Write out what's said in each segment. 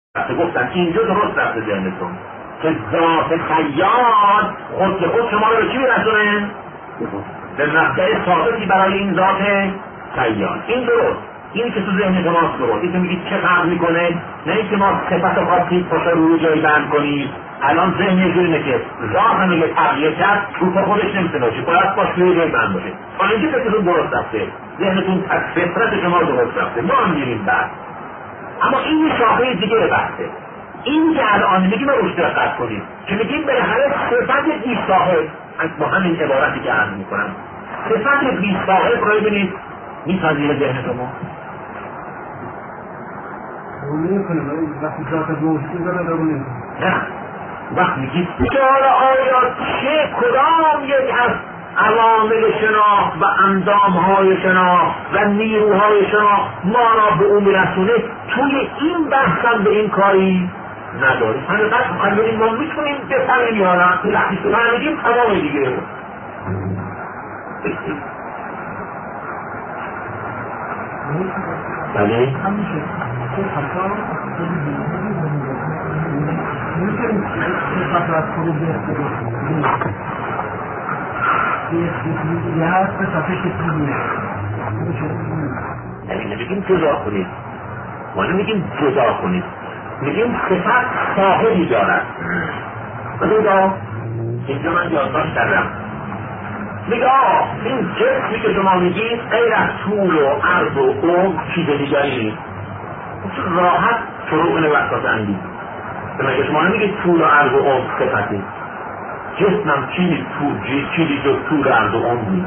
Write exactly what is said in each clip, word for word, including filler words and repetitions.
گفتن اینجا درست رفته ذهنتون که ذات خیال خود به خود شما رو به چی میرسونه؟ به مبدأ ثابتی برای این ذات خیال. این درست، اینی که تو ذهن شماست درست. این که میگید چه فرق میکنه؟ نه اینکه ما صفت خاصی پشت روی جایی بند کنید. الان ذهن یه جوری که ذات هم یه تغییر کرد رو پا خودش نمیتونه باشه، باید باش روی جایی بند باشه. تا اینکه فکرتون درست رفته، ذهنتون فطرت شما درست رفته، ما هم میریم بعد. اما این شاخه دیگه بحثه. این که الان میگیم روش دقت کنید که میگیم بالاخره صفت بیست صاحب با همین عبارتی که عرض میکنم، صفت بیست صاحب رو ببینید میسازید ذهن شما نه وقت میگید چرا آیا چه کدام یک از عوامل شناخت و اندامهای شناخت و نیروهای شناخت ما را به اون میرسونه، توی این بحثم به این کاری نداریم. حقیقت مخیلین ما میتونیم بفرمیم یا نه لحظی فرمیم تمام دیگه بله نمیگیم جدا کنید، ما نمیگیم جدا کنید، میگیم صفت صاحبی دارد. بگیدا اینجا من یادداشت کردم، میگه آه این جسمی که شما میگید غیر از طول و عرض و عمق چیز دیگری نیست. راحت فروغ نوستات اندید مگه شما نمیگید طول و عرض و عمق صفتی، جسمم چیزی طول چیزی جز طول و عرض و عمق نیست.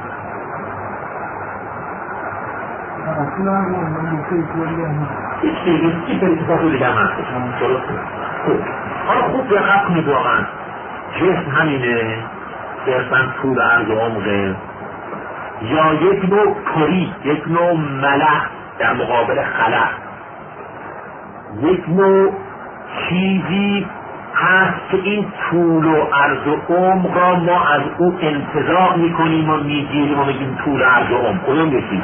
هیچ چیزی هیچ اتفاق دیگه هم هست. حالا خوب دقت کنید واقعا جسم همینه صرفاً طول عرض و عمقه یا یک نوع پری، یک نوع ملح در مقابل خلق، یک نوع چیزی هست که این طول و عرض و عمق را ما از او انتزاع میکنیم و میگیریم و میگیم طول عرض و عمق. کدوم یکی؟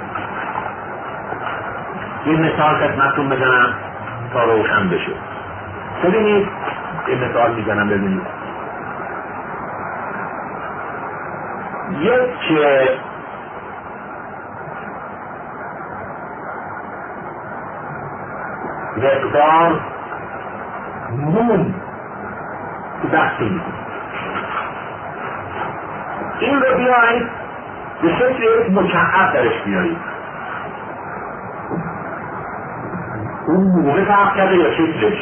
یه مثال خدمتتون بزنم تا روشن بشه. ببینید یه مثال میزنم ببینید. یک مقدار موم تو دستون میکنید، این رو بیایید به شکل یک مکعب درش بیایید. اون مومه فرق کرده یا شکلش؟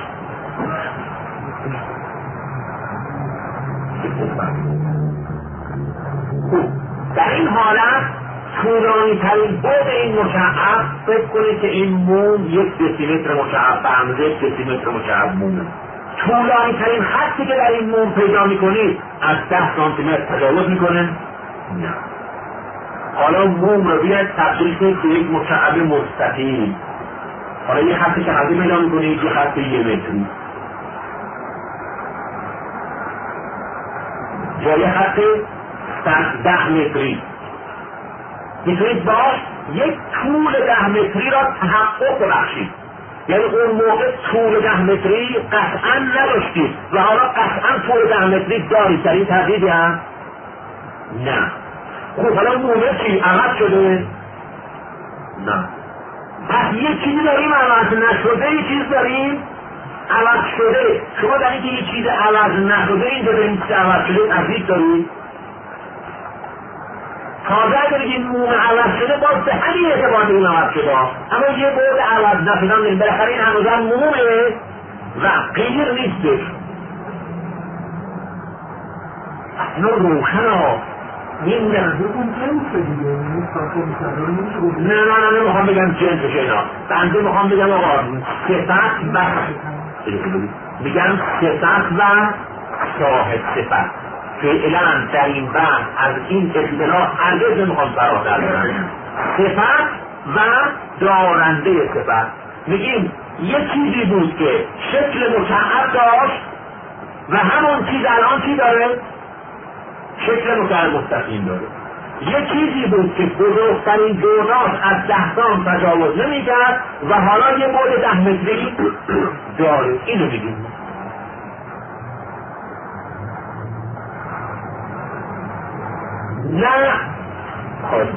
در این حالت طولانی ترین بعد این مکعب فکر کنید که این موم یک دسیمتر مکعب به اندازه یک دسیمتر مکعب مومه. طولانی ترین خطی که در این موم پیدا میکنید از ده سانتی متر تجاوز میکنه؟ نه. حالا موم رو بیاید تبدیل کنید به یک مکعب مستطیل. حالا یه خطی که حدی پیدا میکنید یه خط یه متری یا یه خط ده متری میتونید باش یک طول ده متری را تحقق ببخشید. یعنی اون موقع طول ده متری قطعا نداشتید و حالا قطعا طول ده متری دارید. در این تردیدی هم؟ نه. خب حالا مومه چی؟ عوض شده؟ نه. پس یه چیزی داریم عوض نشده، یه چیز داریم عوض شده. شما در اینکه یه چیز عوض نشده اینجا داریم چیز عوض شده تفریق داریم. تازه اگر این موم عوض شده باز به همین اعتبار این عوض شده، اما یه بعد عوض نشدن داریم. بالاخره این هنوزم مومه و غیر نیستش. اصلا روشن ها این نرزکون جنسه دیگه نه نه نه نمیخوام بگم جنسش اینا، بنده میخوام بگم آقا صفت و میگم صفت و صاحب صفت فعلا در این بحث از این اصطلاح هرگز نمیخوام فراتر برم. صفت و دارنده صفت میگیم یه چیزی بود که شکل مکعب داشت و همون چیز الان چی داره؟ شکل مکعب مستقیم داره. یه چیزی بود که بزرگترین دوناش از ده سام تجاوز نمی‌کرد و حالا یه بعد ده متری داره، اینو میگیم. نه خواهد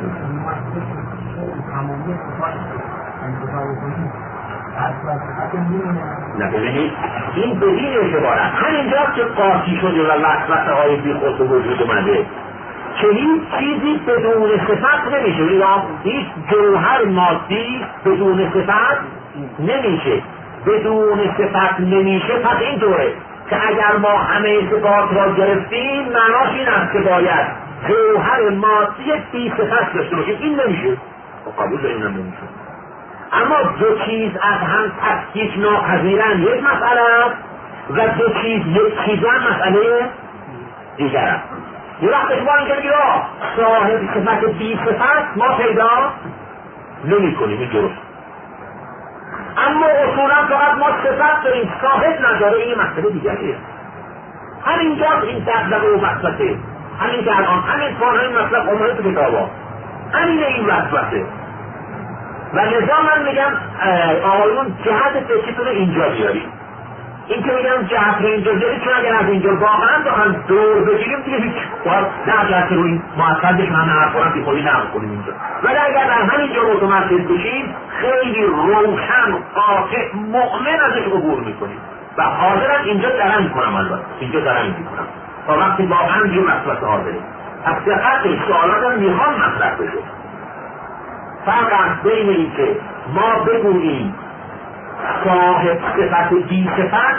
نه ببینید این بدین اعتبارت همینجا که قاطی شده و وسوسه های بی خود به وجود اومده که هیچ چیزی بدون صفت نمیشه، یا هیچ جوهر مادی بدون صفت نمیشه. بدون صفت نمیشه پس اینطوره که اگر ما همه صفات را گرفتیم معناش این است که باید جوهر مادی بی صفت داشته باشیم. این نمیشه، قبول این هم نمیشه. اما دو چیز از هم تفکیک ناپذیرند یک مسئله است و دو چیز یک چیز هم مسئله دیگر است. یه وقت شما اینجا بگید صاحب صفت بی صفت ما پیدا نمی کنیم، این درست. اما اصولا فقط ما صفت داریم، صاحب نداره، این مسئله دیگریه. همینجا این دغدغه و وسوسه، همین که الان همین کار همین مطلب اومده تو کتابا، همین این وسوسه. و لذا من میگم آقایون جهت فکرتون اینجا بیاریم. این که میگم جهت رو اینجا بیاریم چون اگر از اینجا واقعا بخوام دور بگیریم دیگه هیچ باید نه جهت رو این معطل بشیم همه حرفا بی خودی نقل کنیم اینجا. ولی اگر در همینجا متمرکز بشیم خیلی روشن قاطع مؤمن ازش عبور میکنیم و حاضرم اینجا درنگ کنم. البته اینجا درنگ میکنم تا وقتی واقعا یه مسئله حاضره. از دقت سوالاتم میخوام مطرح بشه. فرق بین این که ما بگوییم صاحب صفت بی صفت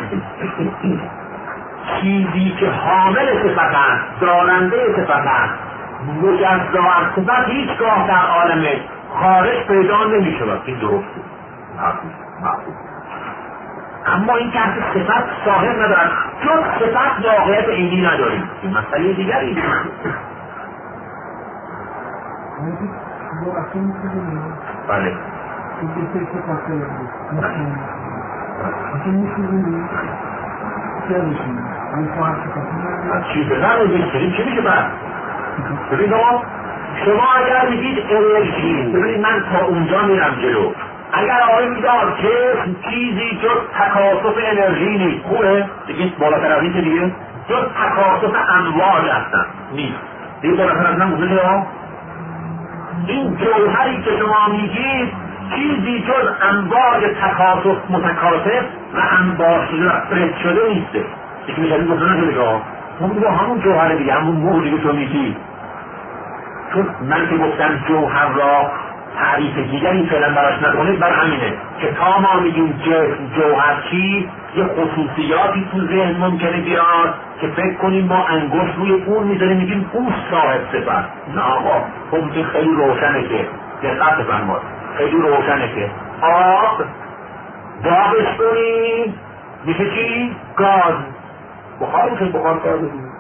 چیزی که حامل صفت است، دارنده صفت است، مجزا از صفت هیچگاه در عالم خارج پیدا نمی شود. این درسته، مفهوم. اما این که از صفت صاحب ندارد چون صفت واقعیت عینی نداریم، این مسئله دیگری. بله چی بزن بگیریم چی میشه بر؟ ببین آقا شما اگر میگید انرژی، ببینید من تا اونجا میرم جلو. اگر آقای میدار که چیزی جز تکاثف انرژی نیست، خوبه؟ دیگه بالاتر از این که دیگه جز تکاثف امواج هستن نیست، دیگه بالاتر از من بوده ها. این جوهری که شما میگید چیزی جز امواج تکاثف متکاثف و انباش رفت شده نیسته. یکی میشه این گفتن نشده ها ما با همون جوهر دیگه، همون موجی که تو میگی. چون من که گفتم جوهر را تعریف دیگری فعلا براش نکنید، بر همینه که تا ما میگیم جسم جوهر چی یه خصوصیاتی تو ذهن ممکنه بیاد که فکر کنیم ما انگشت روی اون میذاریم میگیم اون صاحب صفت. نه آقا خب خیلی روشنه که دقت بفرمایید، خیلی روشنه که آب داغش کنی میشه چی؟ گاز. بخار میشه بخار گاز میشه.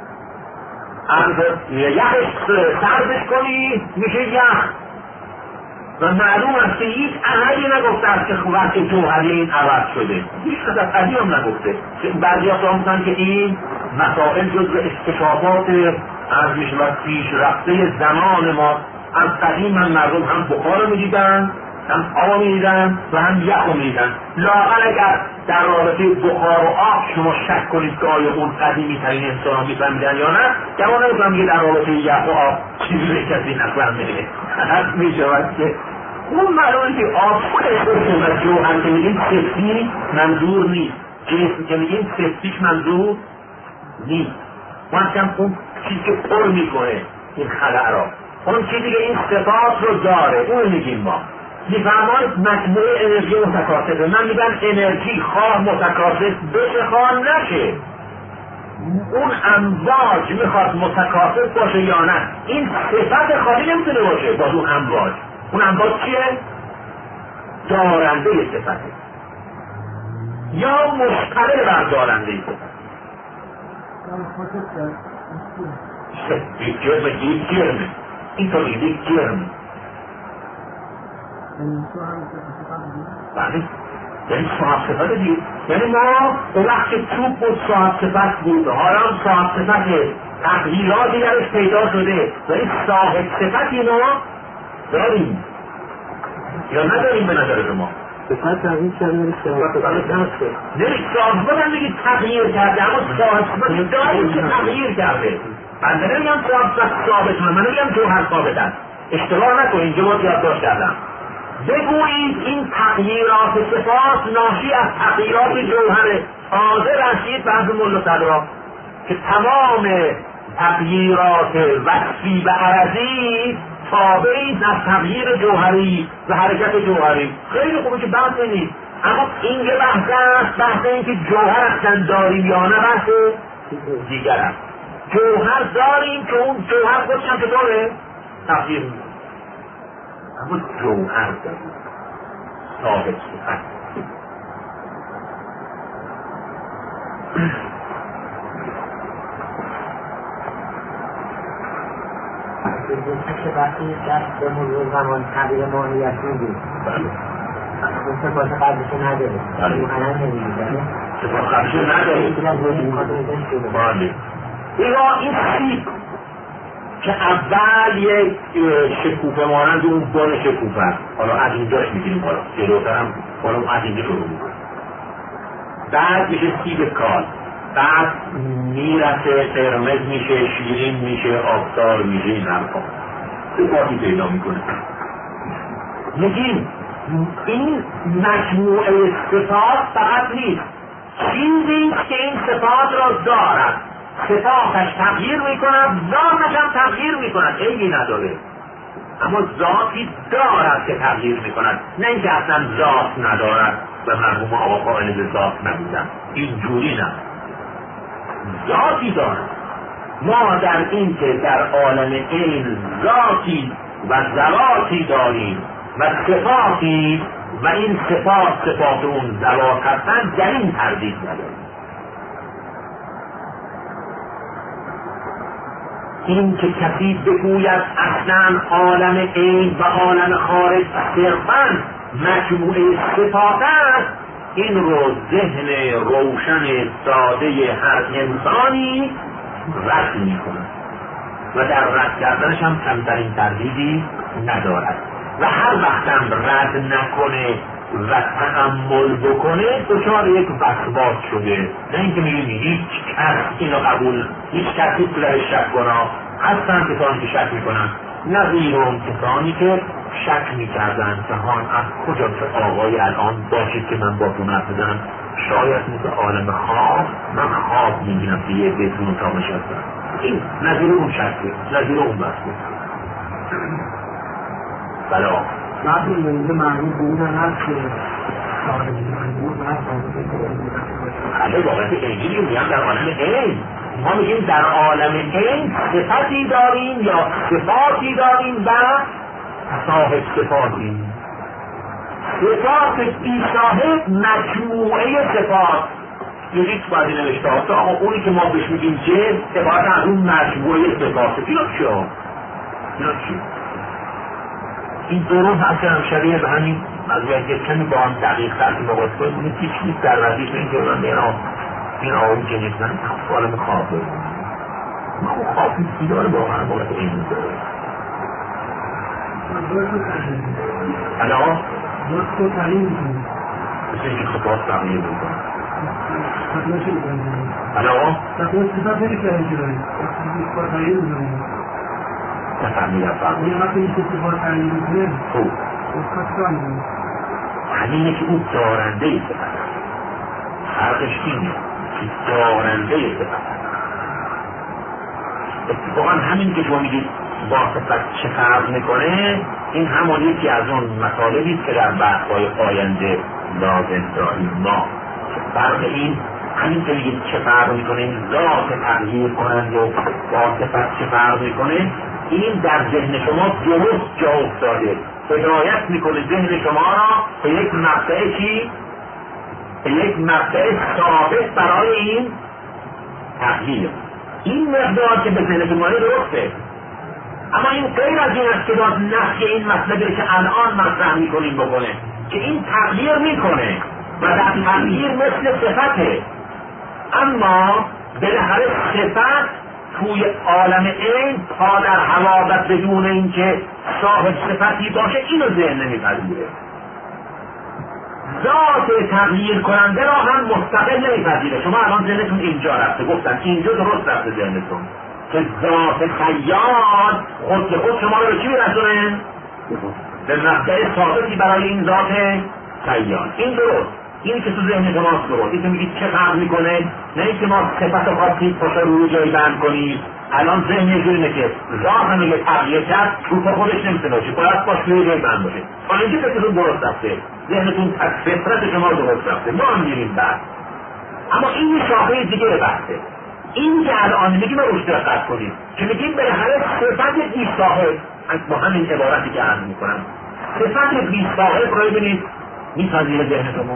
یخش سردش کنی میشه یخ. و معلوم است که هیچ احدی نگفته است که وقت جوهری این عوض شده، هیچ کس از احدی هم نگفته. بعضی ها فهمتن که این مسائل جزو اکتشافات از میشود پیش رفته زمان ما. از قدیم من مردم هم بخار رو میدیدن، هم آب میدیدن و هم یخ رو میدیدن. لااقل اگر در رابطه بخار و آب شما شک کنید که آیا اون قدیمی ترین انسان ها میفهمیدن یا نه، جوان نمیتونم که در رابطه یخ و آب چیزی به کسی نفهمیده. حد میشود که اون معلومه که آب خیلی و جوهر که میگیم سفتی منظور نیست، جسم که میگیم سفتیش منظور نیست. وقتم اون چیزی که پر میکنه این خلع را، اون چیزی که این صفات رو داره اون میگیم ما. میفرمایید مجموعه انرژی متکاثفه. من میگم انرژی خواه متکاثف بشه خواه نشه، اون امواج میخواد متکاثف باشه یا نه، این صفت خالی نمیتونه باشه باز اون امواج. اون امواج چیه؟ دارنده صفته یا مشتمل بر دارنده صفت. یک جرمه یک جرمه این طور یک جرمه. بله یعنی صاحب صفت دیگه، یعنی ما به وقت توپ بود صاحب صفت بود، حالا هم صاحب صفت تغییراتی درش پیدا شده و این صاحب صفتی ما داریم یا نداریم به نظر شما؟ صفت تغییر کرده صفت نفسه نمیشه صاحب هم میگید تغییر کرده، اما صاحب داریم که تغییر کرده. من نمیگم صاحب ثابت، من نمیگم جوهر ثابت است. اشتباه نکنید، اینجا باید یادداشت کردم. بگویید این تغییرات صفات ناشی از تغییرات جوهره. حاضر هستید بعض ملا صدرا که تمام تغییرات وصفی و عرضی تابعی از تغییر جوهری و حرکت جوهری. خیلی خوبه که بحث نیست، اما این یه بحث است، بحث این که جوهر اصلا داریم یا نه بحث دیگر است. جوهر داریم که اون جوهر خودش هم چطوره تغییر میکنه، اما جوهر داریم ثابت صفت. که وقتی دست به مرور زمان تغییر ماهیت میدید اون صفات قبلشو نداره معنی نمیدید صفات قبلشو نداره. بله اینا این سیب که اول یک شکوفه مانند اون بان شکوفه است، حالا از اینجاش میگیریم بالا جلوتر هم بالا از اینجا شروع میکنیم، بعد میشه سیب کال، بعد میرسه قرمز میشه، شیرین میشه، آبدار میشه، این حرفا صفاتی پیدا میکنه. میگیم این مجموعه صفات فقط نیست، چیزی که این صفات را دارد، صفاتش تغییر میکند، ذاتش هم تغییر میکند، عیبی نداره، اما ذاتی دارد که تغییر میکند، نه اینکه اصلا ذات ندارد و مرحوم آقا قائل به ذات نبودن، اینجوری نه، ذاتی دارد. ما در این که در عالم این ذاتی و ذواتی داریم و صفاتی و این صفات صفات اون ذوات هستند، در این تردید نداریم. این که کسی بگوید اصلا عالم این و عالم خارج صرفاً مجموعه صفات است، این رو ذهن روشن ساده هر انسانی رد میکنه و در رد کردنش هم کمترین تردیدی ندارد و هر وقتم رد نکنه و تأمل بکنه دچار یک وسواس شده. نه اینکه میگیم هیچ کس اینو قبول، هیچ کسی تو در شک کنه، هستن کسانی که شک میکنن، نظیر اون کسانی که شک میکردن که هان از کجا که آقای الان باشید که من با تون حرف بزنم، شاید مثل عالم خواب من خواب میبینم که یه بیتون اتاقش هستن، این نظیر اون شکه، نظیر اون بسته. بلا بعد این اینجا معنی بودن هست که خیلی واقعیت انجیلی میگم در عالم این، ما میگیم در عالم این صفتی داریم یا صفاتی داریم و صاحب صفاتی. صفات بی صاحب مجموعه صفات، یکی تو بعدی نوشته هست آقا اونی که ما بهش میگیم جه عبارت از اون مجموعه صفات. اینا چی ها؟ اینا چی؟ این درون هستن شبیه به همین مجموعه که کمی با هم دقیق ترسی مقاس کنیم، اونی هیچ نیست در وزیش این که من بینا این آقایی که نیستن عالم خواب داریم، ما اون خواب نیستی داره با من باید این داره. الان دوست رو تعلیم میکنیم مثل اینکه خطاست تغییر میکنم الان تقوی صفت نمیکنیم که داریم صفت تعلیم میکنیم نفهمیدم این وقتی این صفت تعلیم میکنیم خوب صفت تعلیم همینه که اون دارنده صفت فرقش اینه که دارنده صفت. اتفاقا همین که شما میگید با صفت چه فرق میکنه، این همون یکی از اون مطالبی که در بحث‌های آینده لازم داریم. ما فرق این همین که میگید چه فرق میکنه، این ذات تغییر کنند و با صفت چه فرق میکنه، این در ذهن شما درست جا افتاده، هدایت میکنه ذهن شما را به یک مبدأ چی؟ به یک مبدأ ثابت برای این تغییر. این مقدار که به ذهن شما درسته، اما این غیر از این است که باز نفی این مطلبی که الان مطرح میکنیم بکنه که این تغییر میکنه و در تغییر مثل صفته، اما بالاخره صفت توی عالم این پا در هوا و بدون اینکه صاحب صفتی باشه اینو ذهن نمیپذیره. ذات تغییر کننده را هم مستقل نمیپذیره. شما الان ذهنتون اینجا رفته، گفتن اینجا درست رفته ذهنتون که ذات خیاط خود به خود شما رو به چی میرسونه؟ به مبدأ ثابتی برای این ذات خیاط. این درست، اینی که تو ذهن شماست درست. این که میگید چه فرق میکنه؟ نه اینکه ما صفت خاصی پاشا روی جایی بند کنید. الان ذهن یه جوری که ذات هم یه تغییر کرد رو پا خودش نمیتونه باشه، باید باش روی جایی بند باشه. تا اینکه فکرتون درست رفته، ذهنتون از فطرت شما درست رفته، ما هم میریم بعد. اما این شاخه دیگه بحثه. این که الان میگیم روش دقت کنید که میگیم بالاخره صفت بیست صاحب، با همین عبارتی که عرض میکنم، صفت بیست صاحب رو ببینید میپذیره ذهن شما؟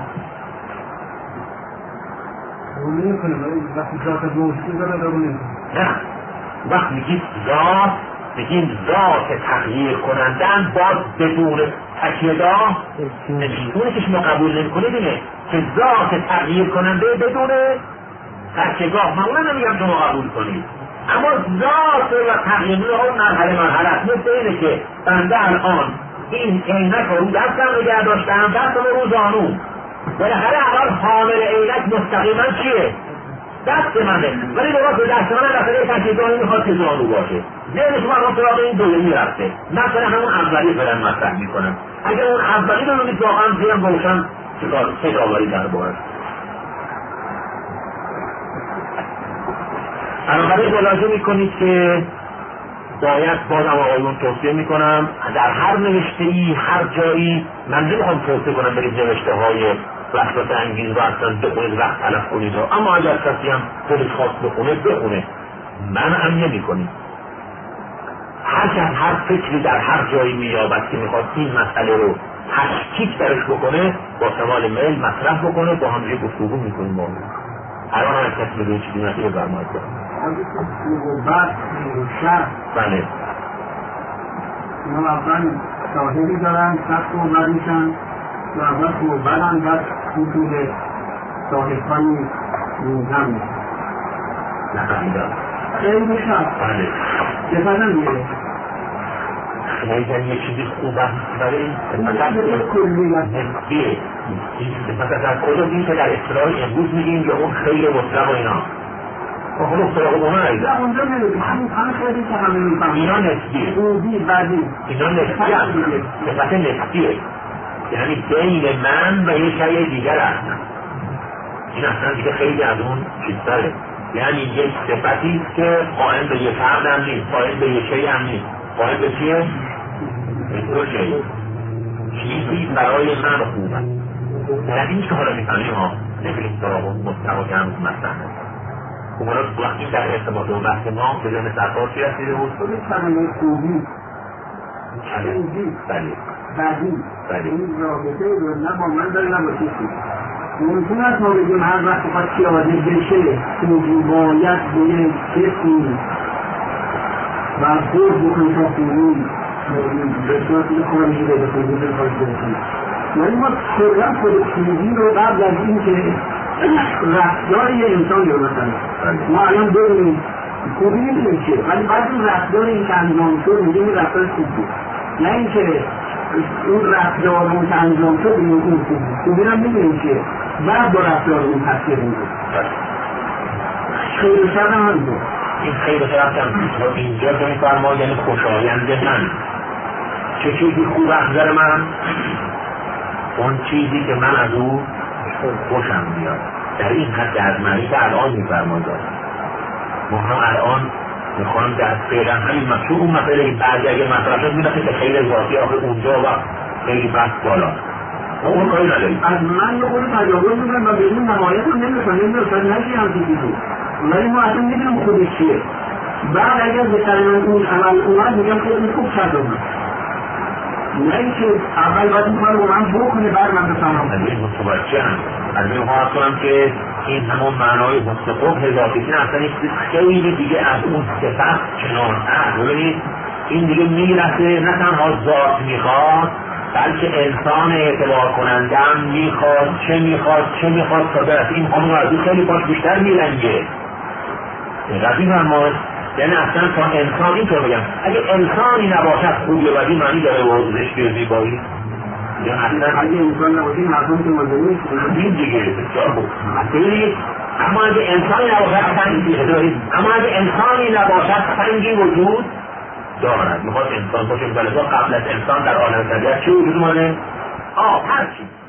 نمیکنه. وقتی ذات موجود داره داره نمیکنه. نه، وقت میگید ذات، میگیم ذات تغییر کنندن باز بدون تکیه‌گاه. اونی که شما قبول نمیکنید اینه که ذات تغییر کننده بدون تکیه‌گاه. معمولا نمیگم شما قبول کنید، اما ذات و تغییر اون مرحله مرحله است. مثل اینه که بنده الان این عینک رو دستم نگه داشتم، دستم رو زانو، بالاخره الان حامل عینک مستقیما چیه؟ دست منه، ولی نگاه به دست من دفعه تکیه‌گاهی میخواد که زانو باشه. ذهن شما الان سراغ این دویی رفته. مثلا همون اولی فرن مطرح میکنم. اگر اون اولی رو ببینید واقعا ذهن روشن فکر آوری در باید. بنابراین ملاحظه میکنید که باید بازم آقایون توصیه میکنم در هر نوشته ای هر جایی، من نمیخوام توصیه کنم برید نوشته های وحشت انگیز و اصلا بخونید وقت تلف کنید، اما اگر کسی هم خودش خواست بخونه بخونه، من هم نمی کنید. هر کس هر فکری در هر جایی مییابد که میخواد این مسئله رو تشکیک درش بکنه، با کمال میل مطرح بکنه، با هم یه گفتگو میکنیم. ما الان هر کسی بگه چیزی نتیه برمایت کنم بعد شهر بله اینا اصلا شاهدی دارن سخت و بد میشن و اول تو بدن بعد میتونه صاحبانی هم میشن نفهمیدم خیلی شد بله چه میره خیلی یه چیزی خوب هم برای این نسبیه. مثلا در کجا این که در اصطلاح امروز میگیم یا اون خیلی مطلق و اینا خب اصطلاح با من ایده نه اونجا میگیم همه خیلی که همه میفهمیم اینا نسبیه، خوبی بدی اینا نسبیه هم صفت نسبیه، یعنی بین من و یه شیء دیگر هست. این اصلا دیگه خیلی از اون چیزتره، یعنی یک صفتی که قائم به یه فرد هم نیست، قائم به یه شیء هم نیست، قائم به چیه؟ به دو شیء. چیزی برای من خوبه. در این که حالا میفهمیم ها نمیریم سراغ مستقا که هنوز مستقا خب حالا وقتی در ارتباط و بحث ما که ذهن سرکار چی رسیده بود؟ خودی کلمه خوبی خوبی بله بدی بله این رابطه رو نه با من داره نه با کسی. ممکن است ما بگیم هر وقت خواهد پیاده بشه خوبی باید به کسی و خود بکنی تا خوبی به صورت خارجی به خوبی به خارجی برسیم. یعنی ما کلا خود خوبی رو قبل از این که رفتار یه انسان رو بکنیم ما الان ببینیم خوبی میتونیم چیه، ولی بعد این رفتار این که انجام شد میگیم این رفتار خوب بود، نه اینکه اون رفتار اون که انجام شد میگیم این خوب بود. خوبی هم میدونیم چیه بعد با رفتار اون تصویر میگیم خیلی شد هم هم بود. این خیلی شد هم اینجا که میفرما یعنی خوشایند من چه چیزی خوب احضر من؟ اون چیزی که من از او خوشم بیاد. در این حد از معنی که الان میفرماید ما هم الان میخوام در فعلا همین مطلوب اون مسئله که بعد اگه مطرح شد میدونم که خیلی ذاتی آخه اونجا و خیلی بحث بالا ما اون کاری نداریم. از من یه خود تجاوز میکنم و به اون نمایت هم نمیکنم نمیکنم نشی هم چیزی بود ولی ما اصلا میدونم خودش چیه. بعد اگر به سر من اون عمل اومد میگم خیلی خوب شد اومد، نه اینکه اول باید این کار رو من بکنه بعد من بفهمم. از این متوجه هم از این ها کنم که این همون معنای حسن قبح ذاتی این اصلا یک خیلی دیگه از اون صفت کنار هست. ببینید این دیگه میرسه نه تنها ذات میخواد بلکه انسان اعتبار کننده هم میخواد چه میخواد چه میخواد تا برس این همون از این خیلی باش بیشتر میرنگه رفیق هم ما یعنی اصلا تا انسان اینطور بگم اگه انسانی نباشد خوبی و بدی معنی داره و زشتی و زیبایی اگه انسان نباشیم حرفم که مازه نیست این دیگه بسیار خوب ببینید اما اگه انسانی نباشد سنگی اما اگه انسانی نباشد سنگی وجود دارد. میخواد انسان باشه، ولی قبل از انسان در عالم طبیعت چی وجود مانه؟ آب، هرچی